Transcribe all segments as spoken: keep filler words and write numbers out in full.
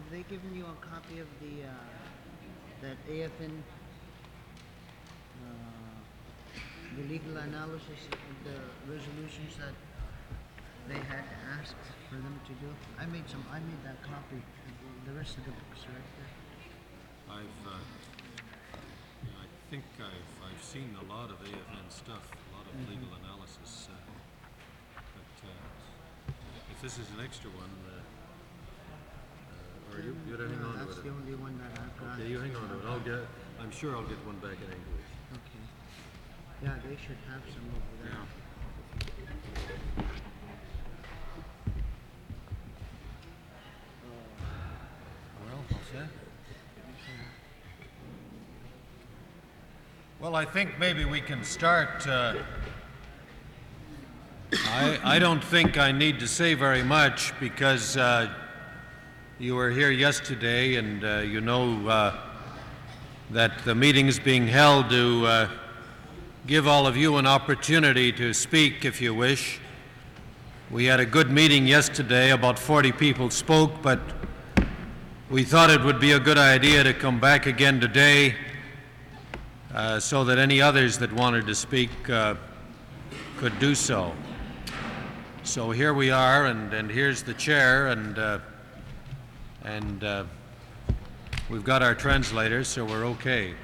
have they given you a copy of the, uh, that A F N, uh, the legal analysis of the resolutions that they had asked for them to do? I made some, I made that copy. The rest of the books are right there. I've, uh, yeah, I think I've, I've seen a lot of A F N stuff, a lot of Mhm. legal analysis, uh, but, uh, if this is an extra one, uh, uh, or you, you gotta hang No, on to that's it. the only one that I've got. Okay, you hang on to it, I'll get, I'm sure I'll get one back in English. Okay. Yeah, they should have some over there. Well, all set? Well, I think maybe we can start. Uh, I, I don't think I need to say very much because uh, you were here yesterday and uh, you know uh, that the meeting is being held to uh, give all of you an opportunity to speak if you wish. We had a good meeting yesterday, about forty people spoke, but we thought it would be a good idea to come back again today uh, so that any others that wanted to speak uh, could do so. So here we are, and, and here's the chair, and, uh, and uh, we've got our translators, so we're okay.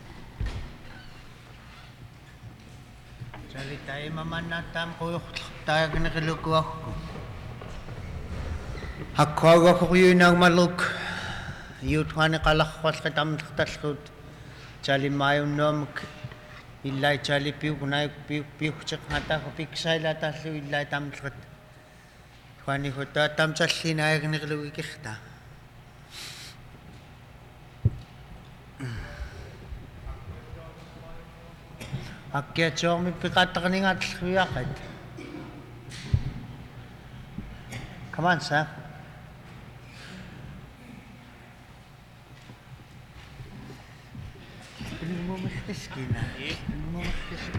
Salita mamanatam ko tayo nakilukuha ko. Hakwaga ko yun ang maluk. Yut ka nakalakwas ka tamtaktaskot. Chali mayo nom illai chali piu kunai piu piu chak hata ko piksay lata su illai tamtakot. Kwani ko ta tamtasli na ay nakiluwi kikta. Akya chong mi pikata kaningat suyakit. Come on, sir. Ano mo maskiski na? Ano mo maskiski?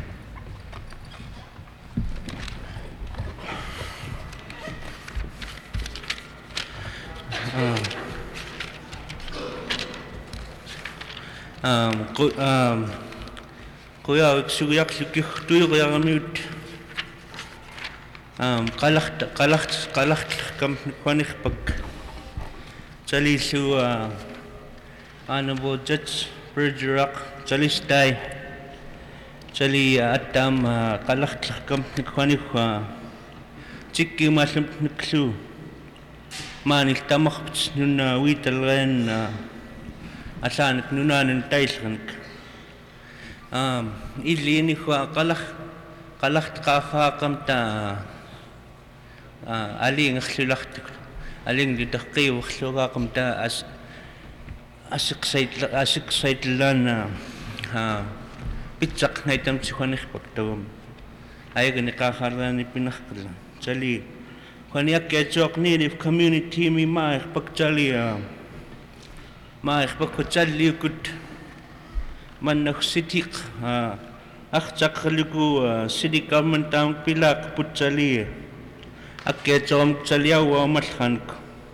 Um, um, Kuya, suyak sukih tu yang amut. Um, kalah kalah kalah kam panik pag. Chali su ano bo Judge Bergerac chali stay. Chali atam kalah kam panik chiki masam niksu. Manik tamak nun witalren asan nunan taisrank. Um, ili ni kwa kalah kalah kafa kam ta aling khsulak aling di takki khsuga kam ta as asik sait asik sait lan ha pitsak na itam chikhanik paktom ay gani ka kharan ni pinakla chali khani ak chok ni ni community mi ma pak chali ma pak chali kut man naksitik akchak khaliku city government ang pilak putchali akke chom chaliaw malkhan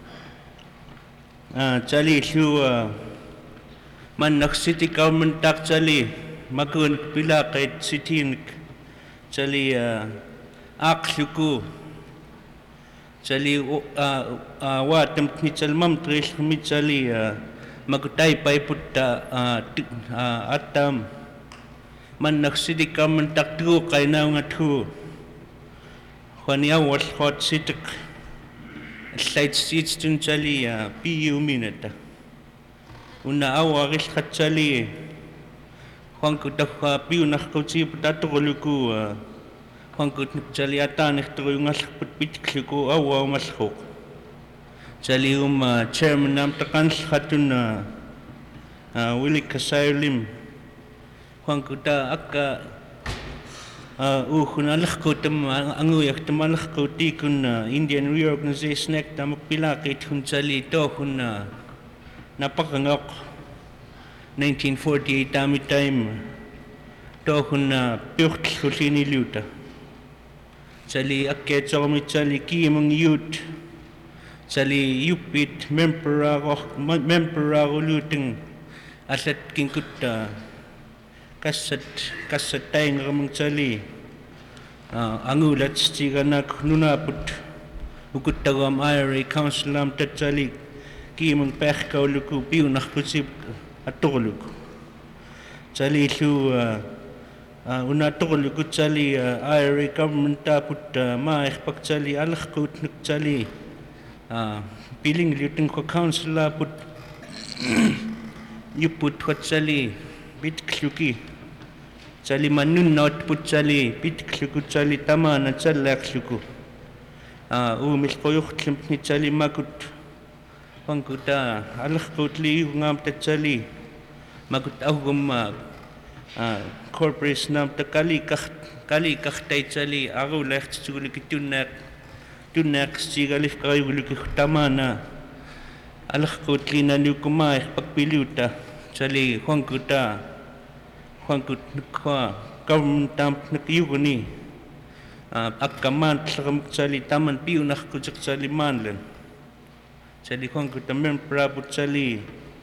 chali su man nak city government tak chali makun pilak et city chali akhluku chali wa temni chalmam trish mi chali magutay pay putta atam man naksidi kaman takdu kay na nga tu khania was hot sitik slight seats tun chali P U minute una awaris khat chali khang ku ta piu nak ko chi pata to luku khang ku chali ata nek to ngas put pit ko awa mas khok chali um chairman nam takan khatun Willie Kasailim khang kuta akka u khunalakh ko tam angu yak tamalakh ko ti kun Indian Reorganization Act tam pila kay thun chali to kun napakangok nineteen forty-eight tami time to kun pyukt khulini luta chali akke chomi chali ki mong youth Tsali yupit memperago memperago luting asat kingkutta kasat kasat taing ramang tsali angulat stiganak nunaput ukut tagam I R A council am tatsali kimang pekkaw luku piunak kusip atuluku tsali lu una tuluku tsali I R A government taput maik pak tsali alak kut nuk tsali piling luting ko council put you put what tsali bit kluki tsali manun not put tsali bit kluku tsali tama na tsalak kluku u mis koyuk tlimp ni tsali makut pangkuta alak kutli ngam ta tsali makut ahum corporation nam ta kali kah kali kah tai tsali aru lek tsuli kitunak tunak sigalif kayu luki tama na alak kutli na nukumai pakpiluta tsali huangkuta huangkut nukwa government tamp nukyuguni akkaman tlakam tsali taman piu nakkutak tsali manlan tsali huangkuta men prabu tsali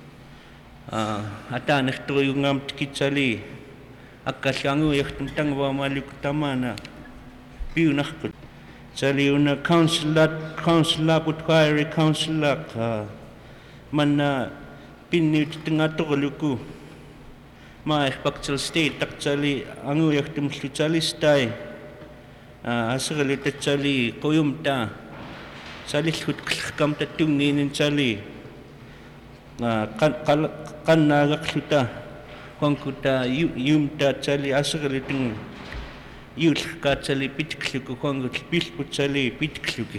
atanak toyu ngam tiki tsali akkasyangu yaktum tangwa maluk tamana piu nakkut tsali una councilor councilor put fire councilor mana pinit tengah toluku mai pakchal state tak tsali angu yaktum tsali stai asgali tsali koyum ta tsali khut kam ta tungin tsali kan kan nagak suta kongkuta yum ta tsali asgali tung yul ka tsali pitkluku kongut pil put tsali pitkluki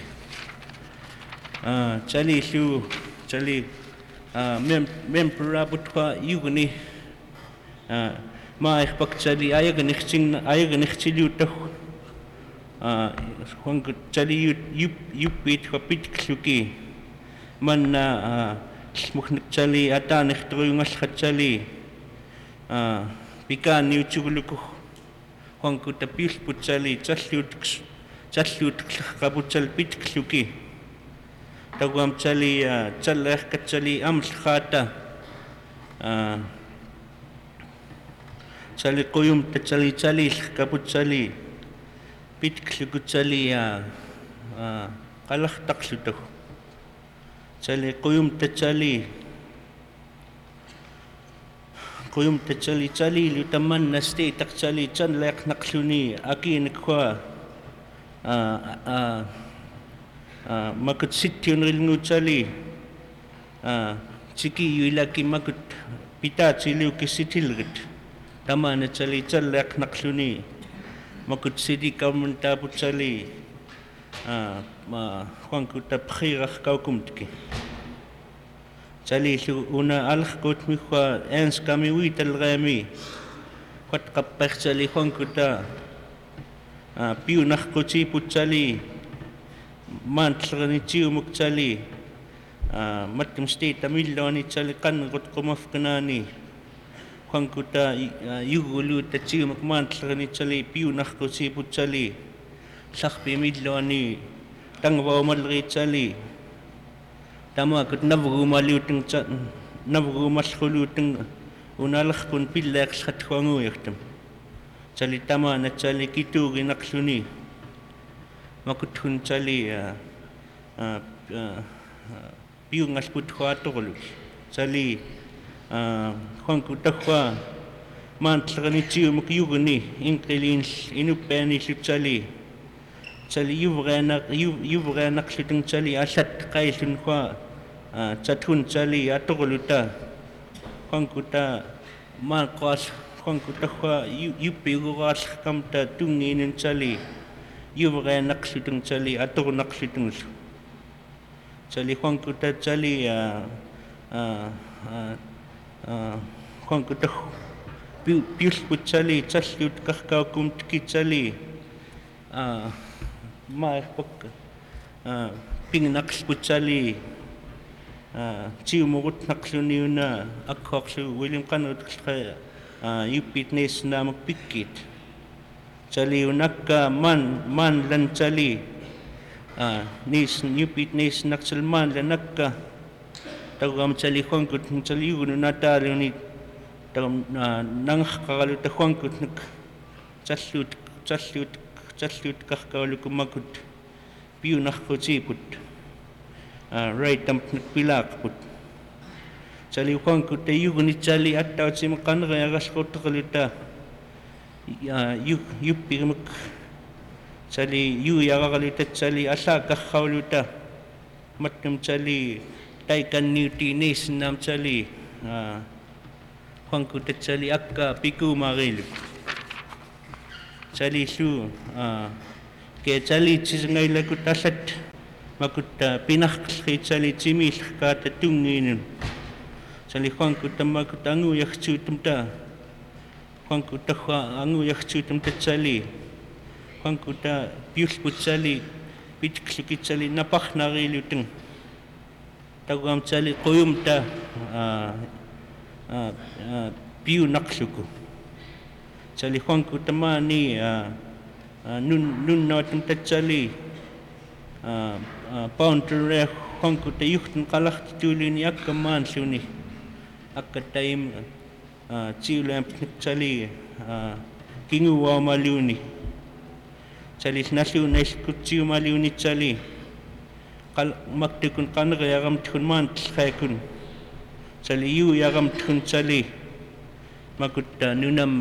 tsali su tsali mem mem prabut kwa yugni ma ikpak tsali ayag nixing ayag nixili uta kongut tsali yup yupit kwa pitkluki man na smuknik tsali ata nixtruyungas khat tsali pikan yuchugluku kongkuta pil put tsali tsallut tsallut kabut tsal pitkluki tagwam tsali tsalak kat tsali amlkhata tsali koyum ta tsali tsali kabut tsali pitkluku tsali kalak taksutahu tsali koyum ta tsali koyum ta tsali tsali lutaman na stay tak tsali tsan lek nakluni akin kwa makut sityon rilngu tsali tsiki yuilaki makut pita tsiliu ki sitilgit tama na tsali tsan lek nakluni makut sidi government tapu tsali huangkuta pkhirach kaukumtki tsali su una alak kot mi kwa ens kami wital gami kwat kapek tsali huangkuta piu nak kochi put tsali mantlani chiu muk tsali matum state tamiloni tsali kan got komaf kanani huangkuta yugulu ta chiu muk mantlani tsali piu nak kochi put tsali sakpi miloni tangwa malri tsali tama kut navru maluting tsan navru maskhuluting unalakh kun pillak khat khangu yaktam tsali tama na tsali kitugi naksuni makut hun tsali piungas put khatolu tsali khangku takwa mantlani chiu mukyugni inqilin inupani tsali tsali yuvrana yuvrana khlitung tsali asat qaisun kwa chatun tsali atoluta khangkuta man qas khangkuta kwa yupiugas kamta tunginin tsali yuvrana khlitung tsali atoluna khlitung tsali khangkuta tsali khangkuta pius put tsali tsaslut kakaukum tki tsali ma pok ping naks put tsali chiu mogut naksluni una akhokshu William Kanut yupitnes na magpikit tsali unakka man man lan tsali nis Newpit nis naksalman la nakka tawam chali khongkut chali yunu natali ni tawam nang kakalu ta khongkut nak challut challut challut kakkalu kumakut piu nakhuchi put right tam pilak put chali khongkut ta yunu chali attaw chim kanra yagas kotakalita yu yupi mak chali yu yagakalita chali asa kakkaluta matum chali taikan niuti nis nam chali khongkut chali akka piku maril chali su ke chali chisngai lakut asat makut pinakh chali chimil ka tatungin chali khongkut makut angu yakchu tumta khongkut kha angu yakchu tumta chali khongkut pius put chali pitkhliki chali napakh nariluteng tagam chali koyum ta piu naksuku chali khongkut ma ni nun nun natum ta chali poundre khongkut yuhtun kalakh tulini akkaman suni akka time chiulamp chali kingu wa maluni chali nasu neskut chiu maluni chali kal maktikun kanra yagam thun man thaikun chali yu yagam thun chali makutta nunam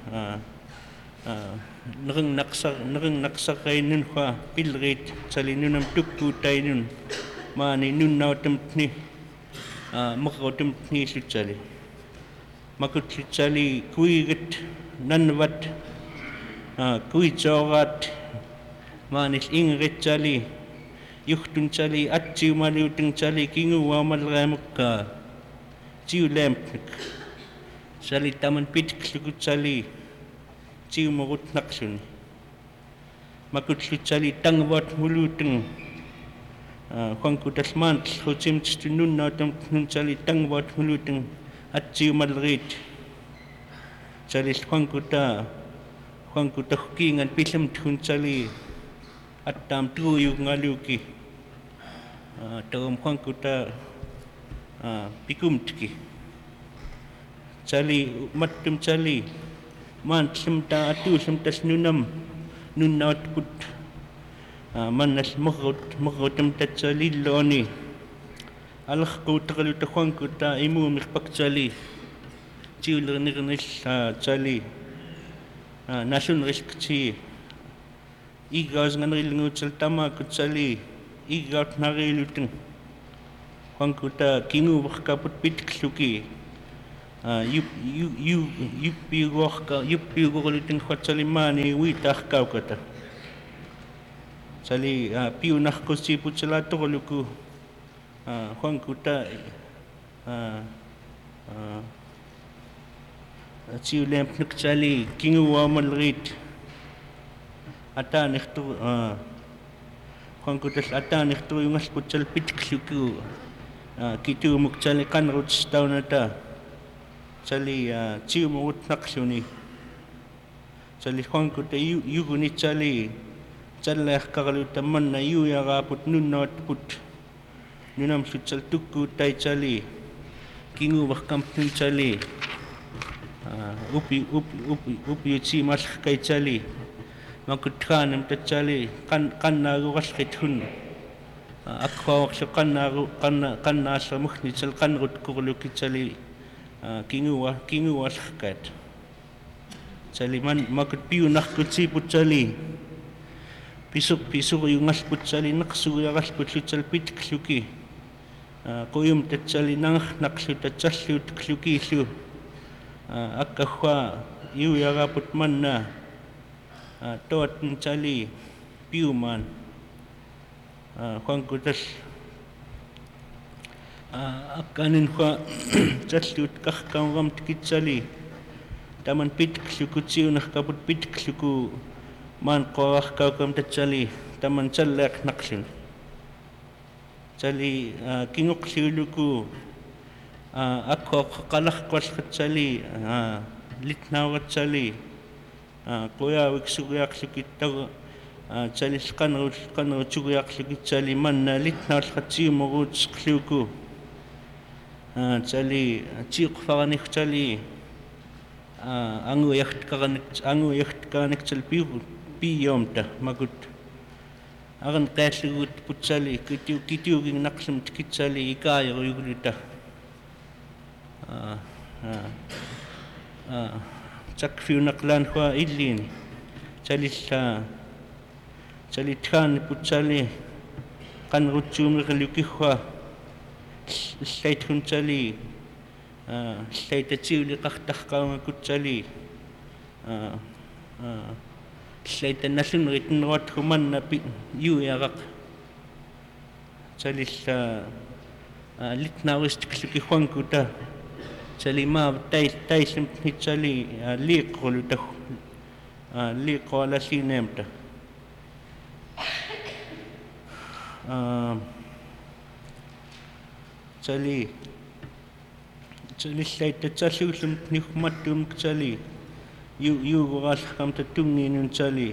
nreng naksa nreng naksa kai nun kha pilrit chali nunam tukku tai nun mani nun nautam ni makautam ni su chali makut chali kuigat nanwat kui chogat mani ingret chali yuhtun chali atchiu maliuteng chali kingu wamal ramukka chiu lamp chali taman pitklu chali chiu mogut naksun makut chali tangwat muluteng khongkut asman khochim chtunun natam nun chali tangwat muluteng atchiu malrit chali khongkuta khongkuta kingan pisam thun chali attam tuyu ngaluki tawam khongkuta pikumtki chali mattum chali man simta atu simta snunam nunat put manas magot magotam ta chali loni alakh ko takalu ta khongkuta imu mikpak chali chiuler nirnis chali nasun risk chi igaz nganril ngutsal tama kutsali igat nariluteng khongkuta kingu bakaput pitkluki yup yu yu yupi gorka yupi gorluteng khatsali mani witakh kaukata chali piu nakh kusi putsala toluku khongkuta chiu lamp nuk chali kingu wamal rit ata nikhtu khongkutas ata nikhtu yungas putsal pitkluku kitu muk chali kanrut staunata chali chiu mut naksuni chali khongkuta yu yuguni chali challah kagaluta manna yu yaga put nunnot put nunam sutsal tukku tai chali kingu bakam tun chali upi upi upi upi chi mas kai chali makut khanam ta chali kan kan na ruas khithun akwa so kan na kan kan na sa mukhni chal kan rut kurlu ki chali kingu wa kingu was khat chali man makut piu nak ku chi put chali pisuk pisuk yung ngas put chali naksu yagas put chal pit kluki koyum ta chali nang naksu ta chasu kluki su akka khwa yu yaga put man na tot chali piu man khongkutas akanin khwa chasu kakh kawam tikit chali taman pit kluku chiu nak kaput pit kluku man qawah kawkam ta chali taman chalak naksin chali kinguk siluku akko kalakh kwas chali litnawat chali koya wiksuyak sikitaw Chali kanro kanro chuguyaklugi chali manna litnal khatsimugut skluku. Chali chiq faganik chali angu yacht kaganik angu yacht kaganik chal pi piyomta magut. Agan qaitlugut putsali kitiu kitiu ging naksum tikitsali ikaya yugulita. Chak fiu naklan kwa idlini. Chali sa chali tkan putsali kan rutsum kalukihwa state hun chali state chiuli qaqtaq qawnga kutsali state nasun ritn wat human na pi yu yagaq chali sa litnawist kalukihwan kuta chali ma tai tai sim chali liq quluta liq wala sinemta chali chali state chasulum nikmatum chali yu yu gas kam ta tungi nun chali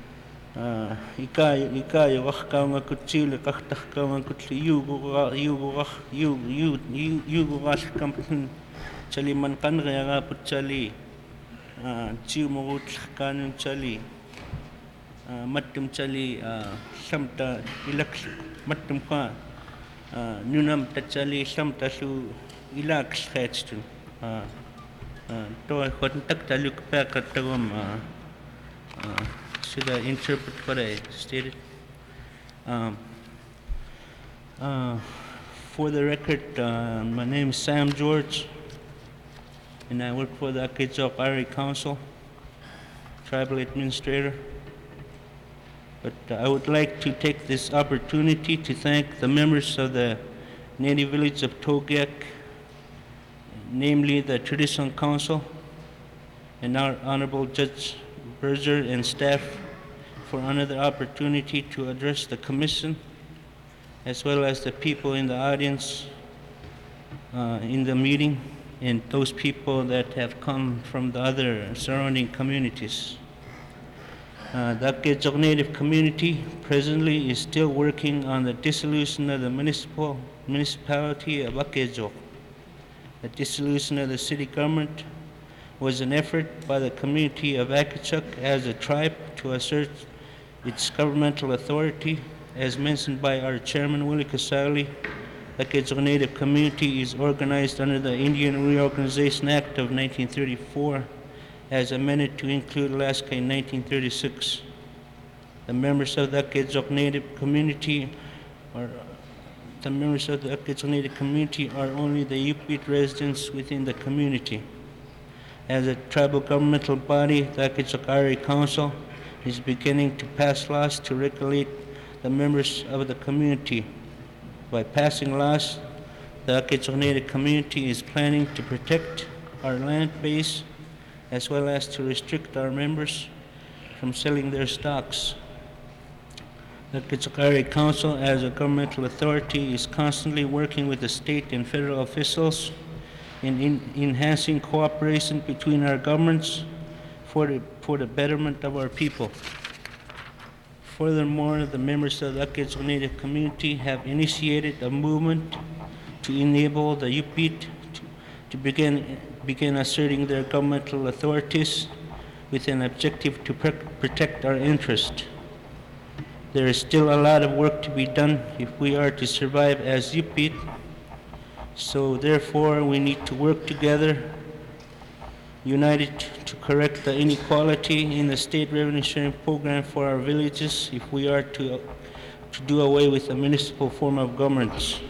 ikay ikay wax ka nga kutsil qaqtaq ka nga kutli yu yu yu yu yu gas kam chali man kan ga put chali chiu mogut kanun chali matum chali samta ilak matum ka nunam ta chali samta su ilak sketstun to khot tak taluk pa katagam should I interpret what I stated? Um, uh, for the record, uh, my name is Sam George, and I work for the Akejok Ari Council, tribal administrator. But uh, I would like to take this opportunity to thank the members of the native village of Togiak, namely the Traditional Council, and our Honorable Judge Berger and staff for another opportunity to address the Commission, as well as the people in the audience uh, in the meeting, and those people that have come from the other surrounding communities. Uh, the Akejok Native community presently is still working on the dissolution of the municipal municipality of Akejok. The dissolution of the city government was an effort by the community of Akejok as a tribe to assert its governmental authority. As mentioned by our chairman, Willie Kasali, the Akejok Native community is organized under the Indian Reorganization Act of nineteen thirty-four, as amended to include Alaska in nineteen thirty-six. The members of the Akejok Native community are the members of the Akejok Native community are only the Yup'ik residents within the community. As a tribal governmental body, the Akejok Ari Council is beginning to pass laws to regulate the members of the community. By passing laws, the Akejok Native community is planning to protect our land base as well as to restrict our members from selling their stocks. The Akejok Ari Council, as a governmental authority, is constantly working with the state and federal officials in, in enhancing cooperation between our governments for the, for the betterment of our people. Furthermore, the members of the Akejok Native community have initiated a movement to enable the Yup'ik to, to begin, begin asserting their governmental authorities with an objective to pr protect our interest. There is still a lot of work to be done if we are to survive as Yup'ik. So therefore, we need to work together, united to correct the inequality in the state revenue sharing program for our villages if we are to, to do away with the municipal form of governance.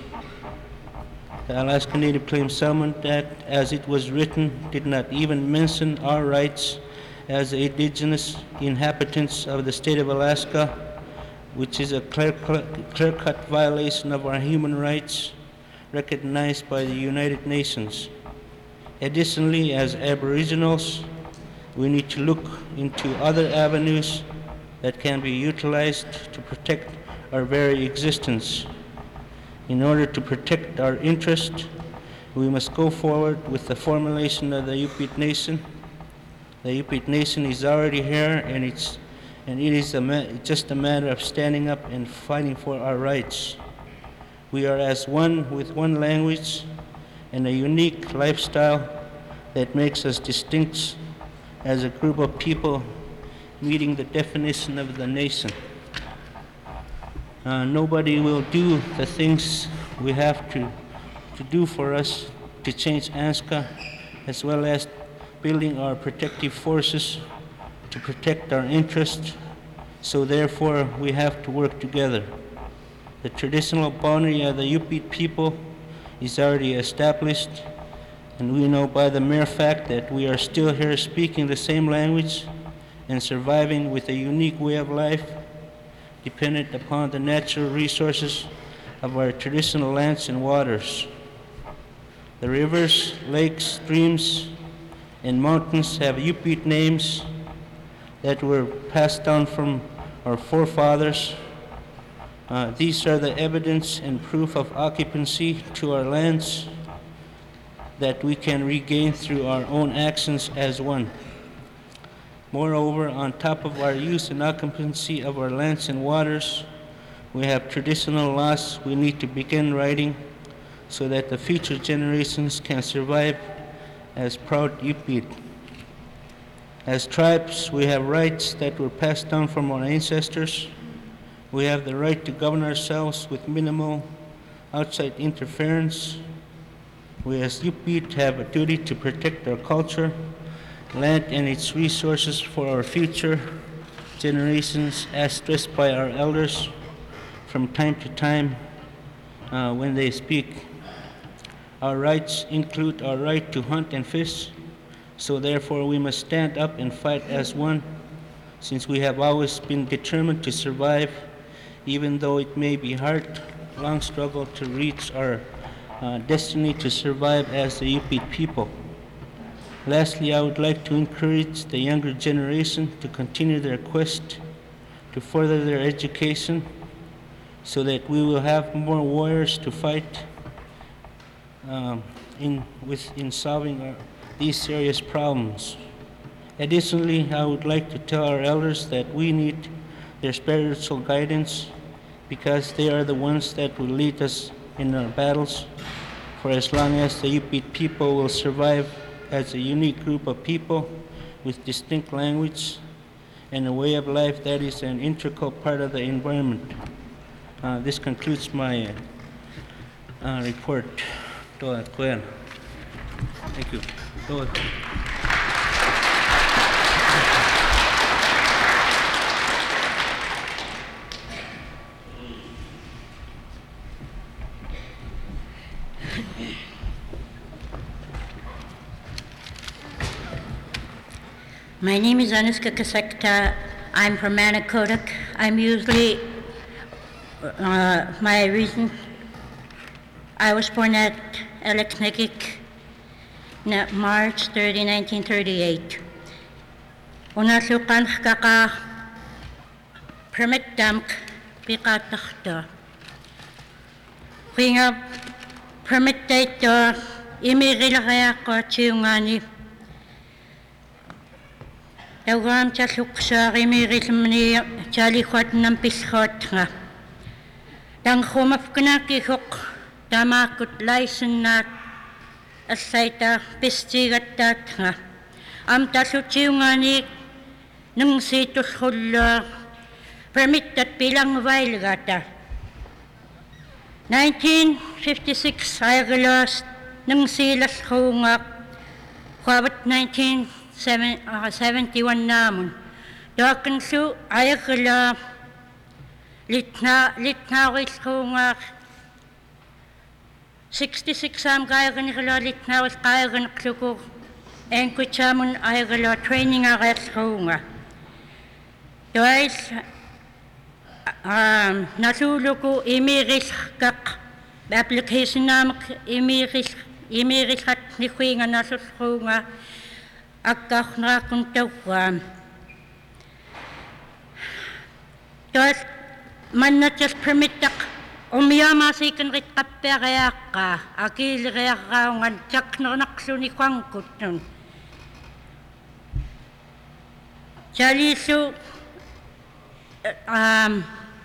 The Alaska Native Claims Settlement Act, as it was written, did not even mention our rights as the indigenous inhabitants of the state of Alaska, which is a clear-cut violation of our human rights recognized by the United Nations. Additionally, as Aboriginals, we need to look into other avenues that can be utilized to protect our very existence. In order to protect our interest, we must go forward with the formulation of the Yup'ik Nation. The Yup'ik Nation is already here, and it's and it is a ma- just a matter of standing up and fighting for our rights. We are as one with one language and a unique lifestyle that makes us distinct as a group of people meeting the definition of the nation. Uh, nobody will do the things we have to, to do for us to change ANZCA, as well as building our protective forces to protect our interests. So therefore, we have to work together. The traditional boundary of the Yupik people is already established, and we know by the mere fact that we are still here speaking the same language and surviving with a unique way of life dependent upon the natural resources of our traditional lands and waters. The rivers, lakes, streams, and mountains have Yupik names that were passed down from our forefathers. Uh, these are the evidence and proof of occupancy to our lands that we can regain through our own actions as one. Moreover, on top of our use and occupancy of our lands and waters, we have traditional laws we need to begin writing so that the future generations can survive as proud Yupik. As tribes, we have rights that were passed down from our ancestors. We have the right to govern ourselves with minimal outside interference. We as Yupik have a duty to protect our culture, land and its resources for our future generations, as stressed by our elders from time to time uh, when they speak. Our rights include our right to hunt and fish, so therefore we must stand up and fight as one, since we have always been determined to survive, even though it may be hard, long struggle to reach our uh, destiny to survive as the Yupik people. Lastly, I would like to encourage the younger generation to continue their quest to further their education so that we will have more warriors to fight um, in, with, in solving our, these serious problems. Additionally, I would like to tell our elders that we need their spiritual guidance because they are the ones that will lead us in our battles for as long as the Yupik people will survive as a unique group of people with distinct language and a way of life that is an integral part of the environment. Uh, this concludes my uh, report. Toa koen. Thank you. Toa. My name is Anuska Kasekta. I'm from Manakodak. I'm usually, uh, my reason, I was born at Eleknekik, March thirtieth, nineteen thirty-eight. Unasukan kaka permit damk pikatakta. Kaya permit dito imigila kaya ko chiyungani. Tawag sa suksa imiris mani chali khot ng piskot nga. Tang khumaf kana kihok tamakut laisen na asaita pistigat tat nga. Am tasuchiungani nung situs hula permit at pilang vail gata. nineteen fifty-six ay galas nung silas khungak kwabot nineteen seventy-one namun. Dakan su ay gala litna litna wis khungak sixty-six am kaya gan gala litna wis kaya gan kluko en kuchamun ay gala training agas khunga. Dois um natuluko imiris kak application namak imiris imiris hat ni kuinga nasus khunga akak na kuntawam. Dois man na just permitak umiyama sikan rit kapperaka akil reaka ngan chak na naksu ni kwangkut nun. Jalisu um,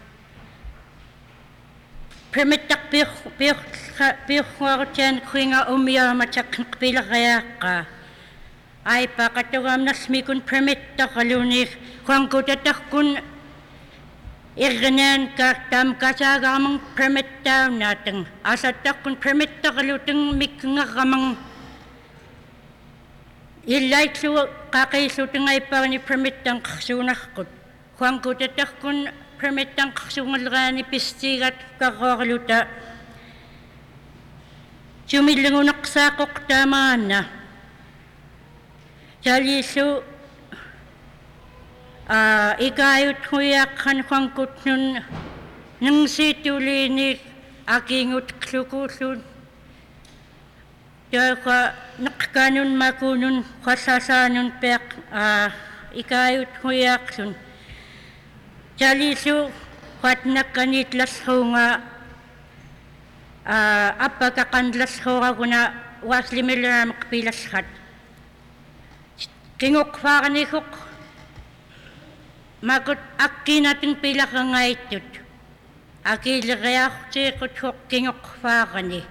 permit tak pih pih pih wartian kuinga umia macak pila kaya ka ay pa katugam nas mikun permit tak kaluni kuang kutatak kun irganan ka tam kasagamang permit daw natang asatak kun permit tak kalutang miknga kamang ilay su kakaisutang ay pa ni permit ang kasunakot kuang kutatak kun permit ang kasungalgani pistigat kakakaluta sumilingunak sa koktamaan na jalisu uh, ikayot huyakan kwangkut nun nang situlinik akingut klukusun jaka nakkanun makunun kasasanun pek uh, ikayot huyaksun jalisu kwat nakanitlas hunga uh, apagkakandlas hunga kuna wasli milara makpilas hat kingok fakanikok makut akki nating pila ka ngaitut aki lagayak tsikot hok kingok fakani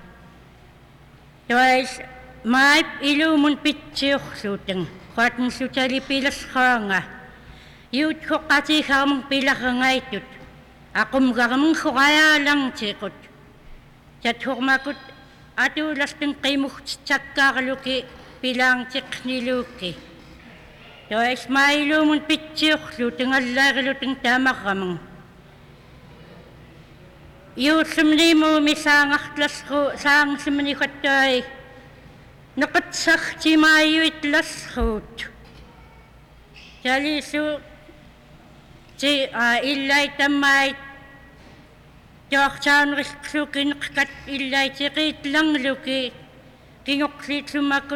twice maip ilumun pitsiyok suteng kwatang sutali pilas hanga yut hok kasi hamang pila ka ngaitut akum garamang hukaya lang tsikot jat hok makut atu lasting kaimuk tsakka kaluki pilang tsik niluki twice mailumun pitsiyok suteng alagiluteng tamakamang yut sumlimu misangak tlas ko sang sumnikatay nakatsak si mayu itlas hot jalisu si ilay tamay jak chan risukin kat ilay sikit lang luki kingoksit sumakot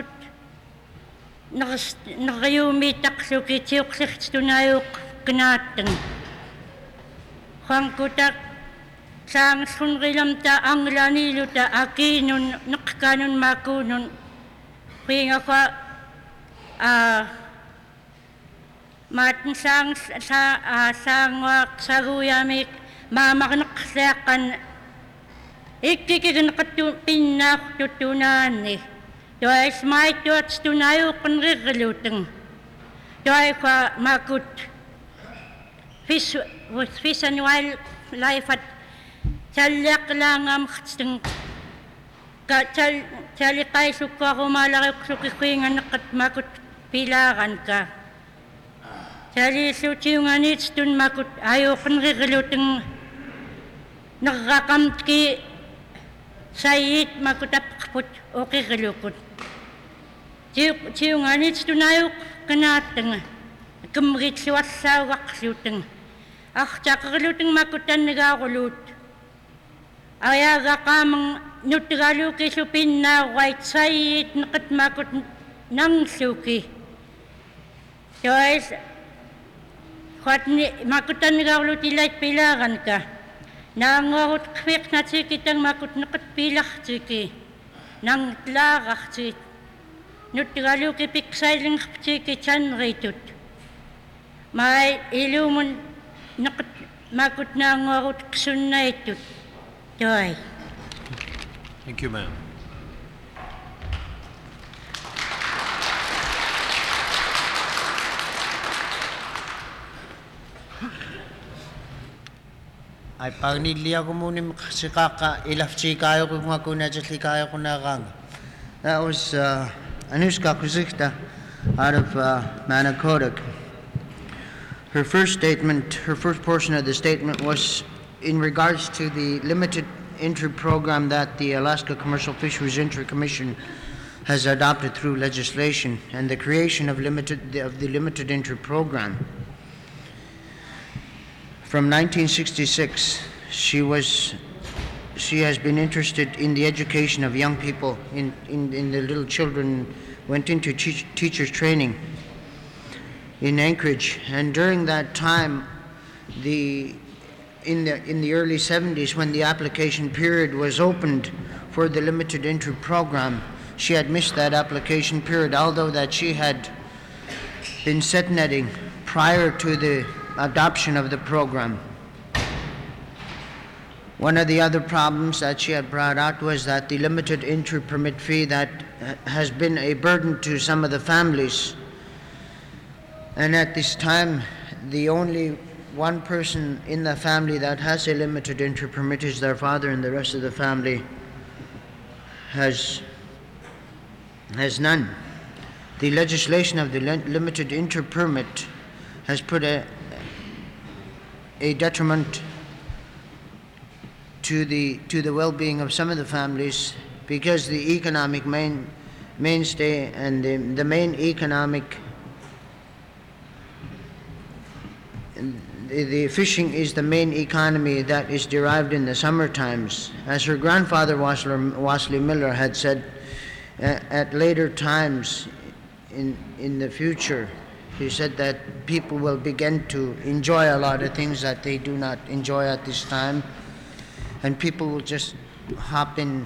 nakayumitak suki tiyoksit tunayok kanatang hangkutak sang sunrilam ta ang lanilo ta akinun nakkanun makunun kuinga ka ah matin sang sa uh, sang saruyamik mamaknaksakan ikikikin katupinak tutunan ni doay smay tuats tunayo kunrigaluteng doay ka makut fish with fish and wildlife at Chalyak lang ang kasteng ka chal chalikay suka kumalaki sukikingan nakat makut pilakan ka chali suci nganit tun makut ayo kunrigaluteng nakakamtki sayit makut apkaput okay galukut ciu ciu nganit tun ayo kanateng kumrit siwasa waksuteng ah cakagaluteng makutan nagakulut ayaga kamang nutgalu kisupin na white sayit nakat makut nang suki guys kwat ni makutan nagakulut ilay pilakan ka nangohut kwek na tsikitang makut nakat pilak tsiki nang tlakak tsit nutgalu kipiksailing tsiki chan ritut may ilumun nakat makut nangohut ksun na itut Joy. Thank you, ma'am. Ay pagniliya ko muna si kaka ilafchi kayo ko mga kunajatli kayo ko nakang. That was uh, Anushka Kuzikta out of uh, Manakodak. Her first statement, her first portion of the statement was in regards to the limited entry program that the Alaska Commercial Fisheries Entry Commission has adopted through legislation and the creation of limited of the limited entry program. From nineteen sixty-six, she was she has been interested in the education of young people, in, in, in the little children, went into teach, teachers training in Anchorage, and during that time, the In the, in the early seventies, when the application period was opened for the limited entry program, she had missed that application period, although that she had been set netting prior to the adoption of the program. One of the other problems that she had brought out was that the limited entry permit fee that has been a burden to some of the families. And at this time, the only one person in the family that has a limited entry permit is their father, and the rest of the family has, has none. The legislation of the limited entry permit has put a, a detriment to the to the well-being of some of the families, because the economic main mainstay and the, the main economic the, the fishing is the main economy that is derived in the summer times. As her grandfather Wassler, Wasley Miller had said, uh, at later times in in the future, he said that people will begin to enjoy a lot of things that they do not enjoy at this time. And people will just hop in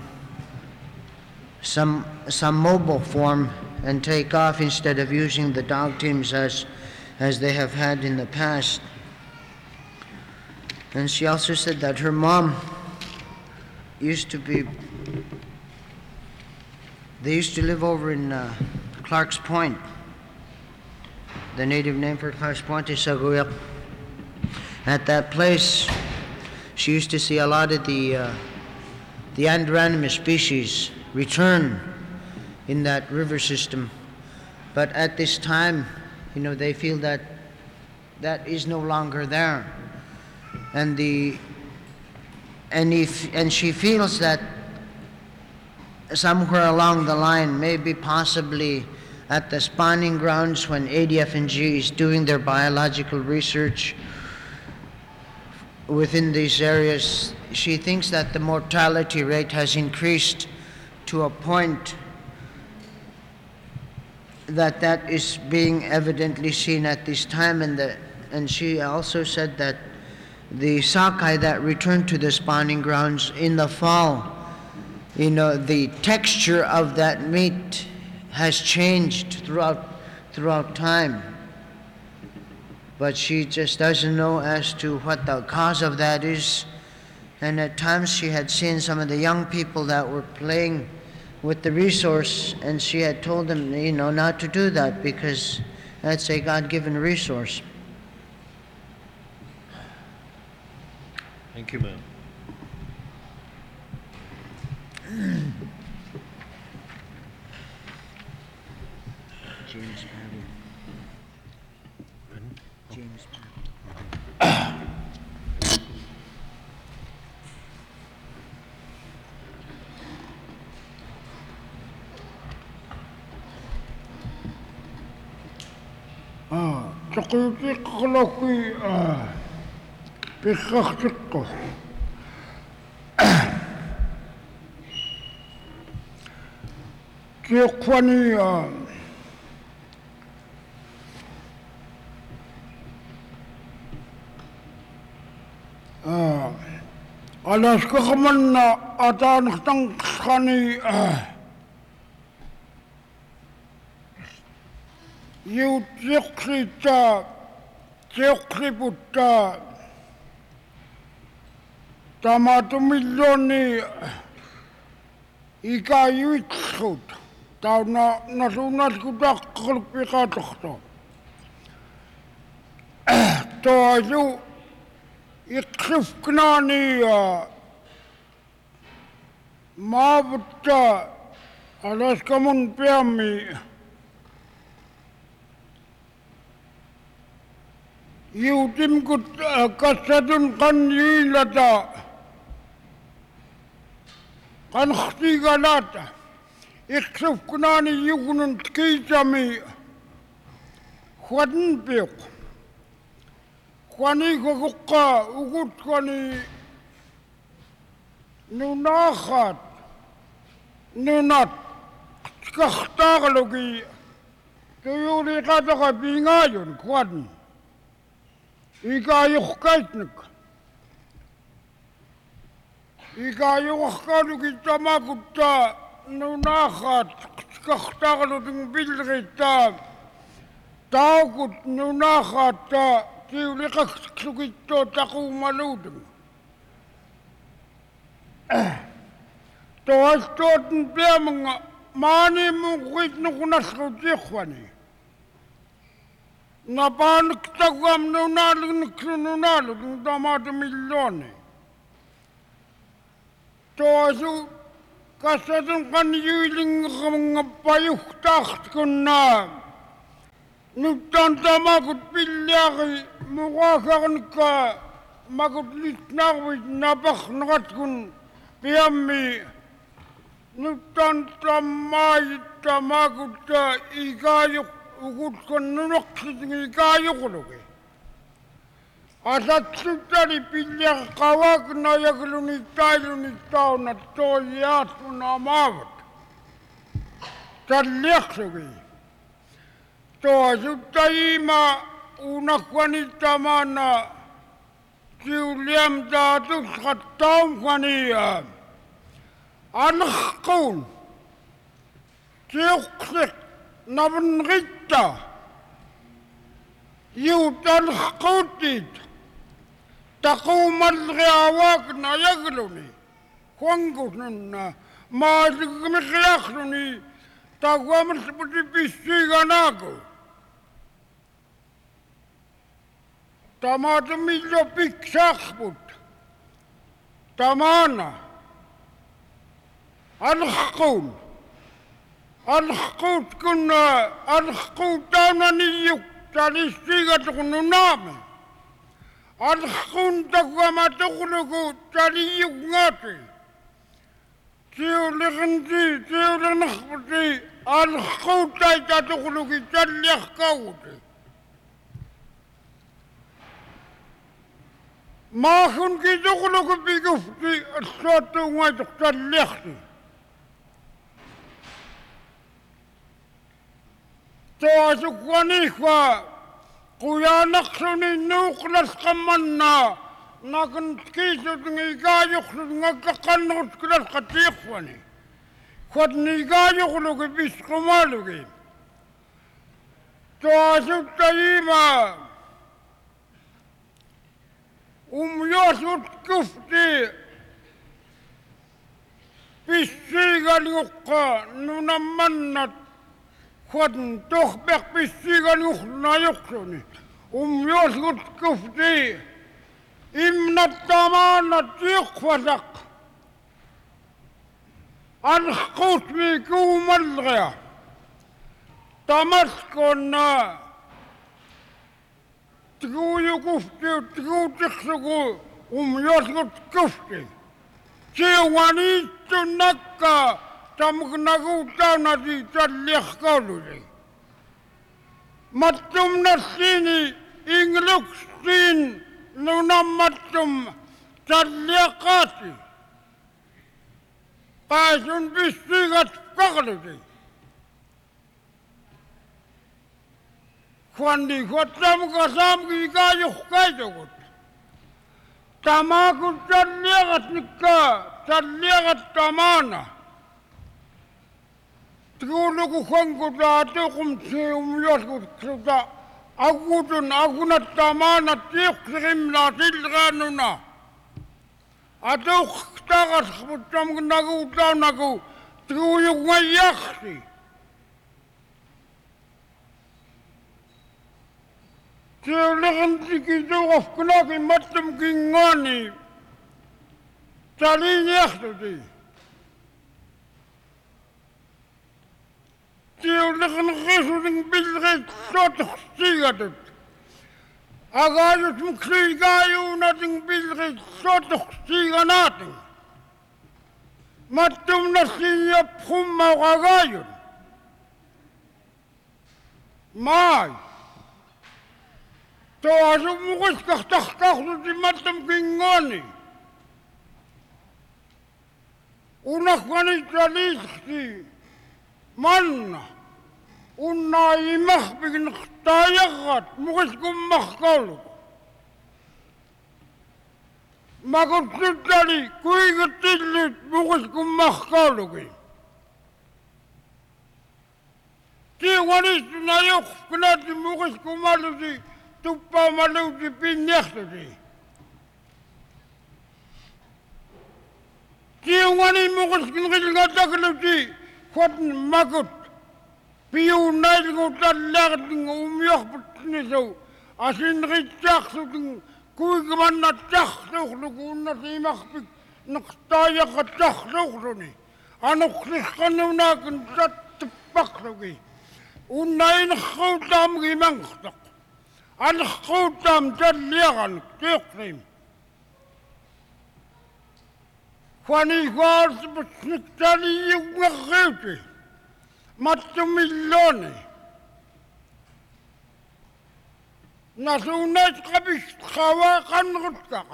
some some mobile form and take off instead of using the dog teams as as they have had in the past. And she also said that her mom used to be, they used to live over in uh, Clark's Point. The native name for Clark's Point is Saguyak. At that place, she used to see a lot of the uh, the Andromeda species return in that river system. But at this time, you know, they feel that that is no longer there. And the and if and she feels that somewhere along the line, maybe possibly at the spawning grounds when A D F N G is doing their biological research within these areas, she thinks that the mortality rate has increased to a point that that is being evidently seen at this time. And the, and she also said that the sockeye that return to the spawning grounds in the fall, you know, the texture of that meat has changed throughout throughout time. But she just doesn't know as to what the cause of that is. And at times she had seen some of the young people that were playing with the resource, and she had told them, you know, not to do that because that's a God-given resource. Thank you, ma'am. James Patty. James Patty. Ah, takutik kaloki ah, pikaktikko. Kiyokwani ah, ah, alas kakaman na atan tang kani ah. You tiklita, tikliputta, tamatumilloni, ikayuitsut, tauna nasunat kutakkalpikatohto. Toaju iksifknani maavutta alaskamun peammi. Yutim kut kasadun kan yilata kan khtigalata iksuf kunani yugunun tkitami khwadn pek khwani gukka ugut khwani nunakhat nunat kakhtagalogi tuyuri kataka pingayun khwadn Ikayuhkaitnik. Ikayuhkaluki tamakutta nunahat kahtagaluting bilrita taukut nunahat tiuliqaksukitto taquumaluutung toastootun piamanga maanimuqitnuqunasqutiqwani napaanuktaguam nunaalunuksununaalutun tamaatumillooni toasu kassatun qaniyuilingqamangapayuhtaaqtkunnaa nuttaan tamakut pilliaqi muqaaqarnikka makut litnaarvit napaqnaqatkun piammi nuttaan tammaayit tamakutta ikaayuq ugutkun nunuqsitin ikaayuqulugi asatsutari pilliaq qawak nayagluni tailuni tauna toiyaatun amaavat talliaqsugi toasuttajima unakwani tamana tiuliam taatusqat taumqania anqquun tiuqsiq navenritta yuutanqquutit taquumalriawaak nayagluni huankusnunna maasigmiqiaqluni taguamasputi pissiganaaku Tamatumillo piksaaqput tamana alqquun alqquut kunna alqquutaunaniyuk talissiigatuqnunaami alqquun taguamatuqlugu taliyukngaati tiuliqinti tiulinaqputi alqquutaitatuqlugi talliaqkauti Maahun kituqlugu pikufti assuattuungaituq talliaqti. Toasuqquaniqqa quyaanaqsuni nuuqlasqammanna nakun kiisutun ikaayuqsut ngaqqaqannuqutkulasqa tiiqwani. Quatni ikaayuqlugu pisqumalugi. Toasuttayima umyosut kufti pissiigaluqqa nunamannat quatn tohpeq pissiigaluqnajuqsuni umyosut kufti imnattamaanat tiuqfasaq anqquutmi kuumallria tamaskonna tiguuyukufti tiguutiqsugu umyosgut kufti siuaniittu nakka tamgnaguutaunati talliaqkaulusi mattumnassiini ingluqstiin nunammattum talliaqaati qaasun pissiigat qaqlusi Kuandi kuatam kasam kikayuh kaitokut. Tamakut talliaqat nikka, talliaqat tamana. Tikuluku kuanku taatukum sium yoskut ksuta. Agutun agunat tamana tiuksirim la tilganuna. Atuk takas kutam nagu taunaku tikuyuk ngayaksi. Tiuliqan tikituqafkunaki mattum kingani taliniaqtuti. Tiuliqan qisutin pilqit sotuqsigatut. Agayut muksigayunatin pilqit sotuqsiganatin. Mattum nassiyap humma agayut. Maay. Toasumuqisqaqtaqtaqsuti mattam kingani. Unaqqani taliiqti manna. Unnaaimaqpiginqtaayaqat muqiskummaqqauluq. Makutsutali kuigatillut muqiskummaqqauluqi. Tiuanistuna yuqqnati muqiskumalusi tuppa maluti pinnehtuti. Tiungani mukaskin kilga takluti kwat makut. Piu nail ngutat lagting umyoh putniso. Asin ritsak suting kuigman na taksuk lukuna simakpik naktaya ka taksuk luni. Anok siskanunakin tat tepaksuki. Unain khautam gimangstak. An khautam taliagan tikrim. Kwani kwars besnik tali yung ngakauti. Matumiloni. Nasunat kabis kawakan rutkaka.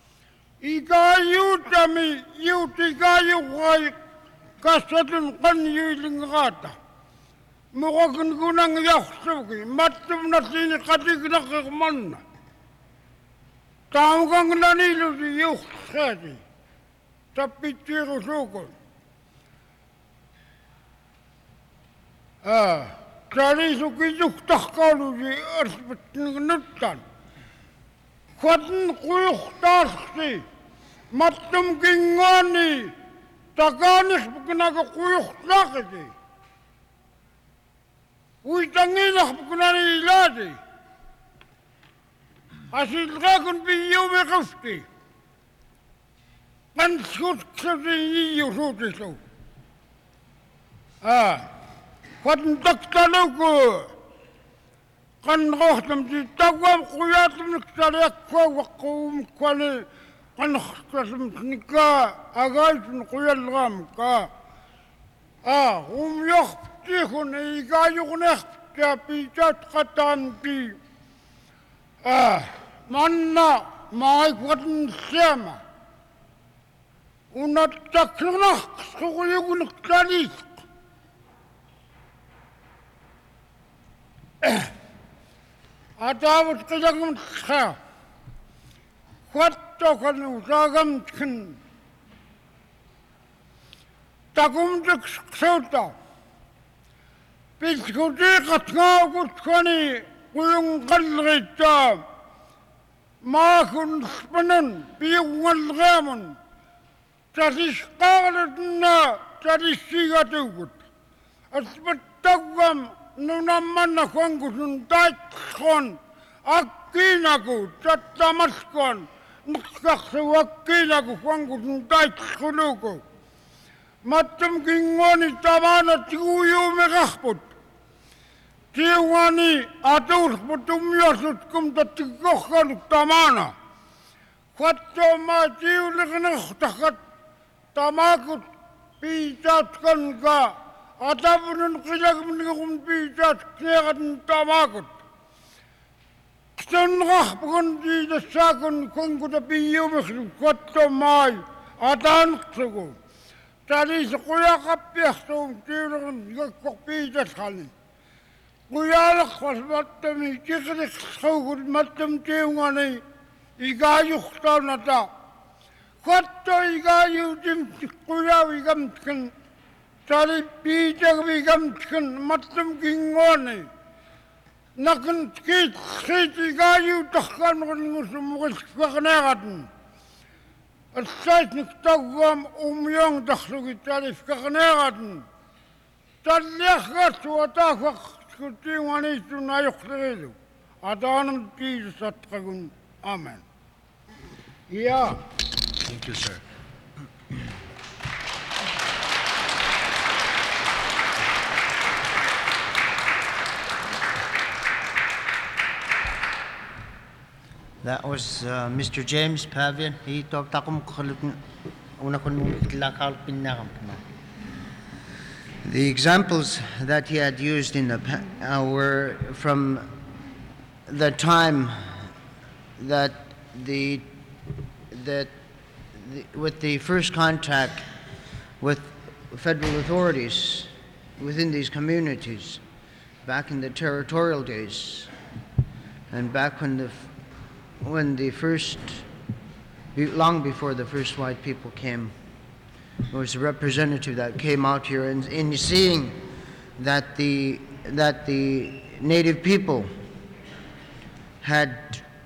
Ikayutami yutikayu kay kasatun kanyuling gata. Mukhakin kunang yaksuki. Matum na sinikatig na kakman. Tawag nanilo si yuksati. Tapitiru sukol. Ah, tadi suki yuktak kalu si arsbet nutan. Kuatin kuyuk taski. Matum kingani. Takanis bukan kuyuk takiti. Uitanginak bukan ilati. Asil kakun biyo me kufti. Kan sut sut iyo sut itu. Ah, kuatin taktaluku. Kan rohtam si tawam kuyatum niktariak kwa wakum kwali. Kan khtasam nika agaisun kuyal ram ka. Ah, umyoh tihun igayuk nek tapichat katan pi. Ah, manna mai kuatin sema. Unat taklunah sukuyuk niktarik. Atawat kajangum tsa. Kuat tokan usagam tkin. Takum dik sauta. Piskuti katngau kutkani kuyung kalrita. Maakun spanan piyung ngalgaman. Tasis kagalatna tasis sigatukut. Aspat tagwam nunaman na kwangkusun taitskon. Akkinaku tatamaskon. Nakaksa akkinaku kwangkusun taitskuluku. Matam kingwani tamana tiguyo megahput. Tiwani atur putumyasut kum tatigokkan tamana. Khatto ma tiuliknaktakat tamakut pitatkan ka. Atapunun kilagmnikum pitat knegat tamakut. Ksenrah pukun tidasakun kungkuta piyumiklu khatto mai atan ksuku. Tadi sekolah kapiah tu tiulikn gakok pitat kali. Kuyalak was matam ikikrik sawgut matam tiungani igayuk tau nata. Khatto igayu dim kuyaw igam tkin. Tadi pijak igam tkin matam kingoni. Nakan tkit tkit igayu takkan ngusum ngusum kaknegatan. Asait niktagam umyong taksugi tadi kaknegatan. Taliakat watakak kutiwani itu nayok ledu. Adanam tisu satkagun. Amen. Yeah. Thank you, sir. That was uh, Mister James Pavian. He talked takum una The examples that he had used in the pa- uh, were from the time that the that the, with the first contact with federal authorities within these communities back in the territorial days and back when the when the first long before the first white people came. There was a representative that came out here and in seeing that the that the native people had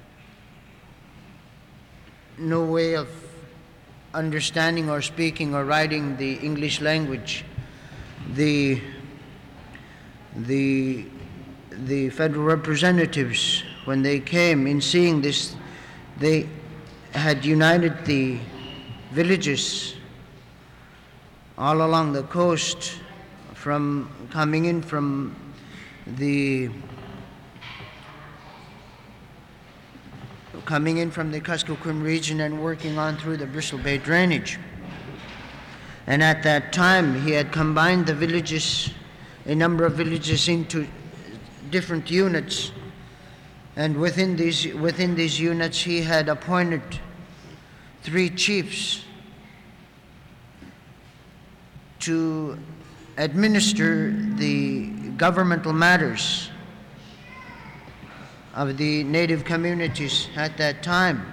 no way of understanding or speaking or writing the English language. The, the, the federal representatives, when they came, in seeing this, they had united the villages all along the coast, from coming in from the coming in from the Kuskokwim region and working on through the Bristol Bay drainage. And at that time, he had combined the villages, a number of villages, into different units. And within these, within these units, he had appointed three chiefs to administer the governmental matters of the native communities at that time.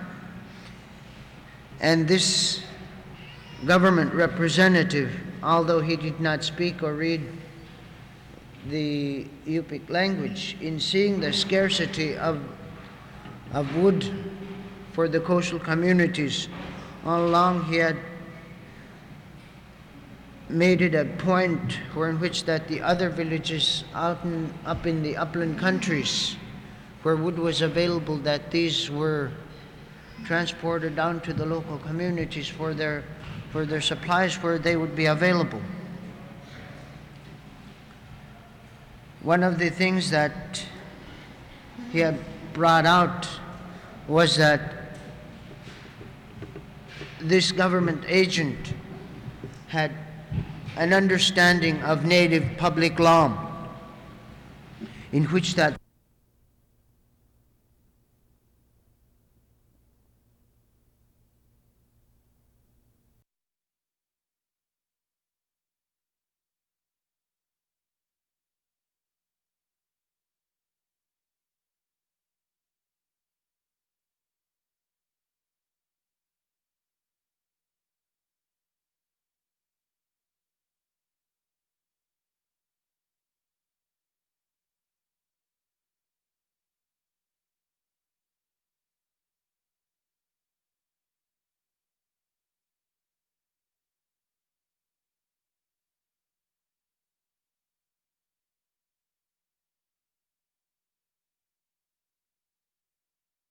And this government representative, although he did not speak or read the Yupik language, in seeing the scarcity of, of wood for the coastal communities, all along he had made it a point where in which that the other villages out in, up in the upland countries where wood was available, that these were transported down to the local communities for their, for their supplies where they would be available. One of the things that he had brought out was that this government agent had an understanding of native public law, in which that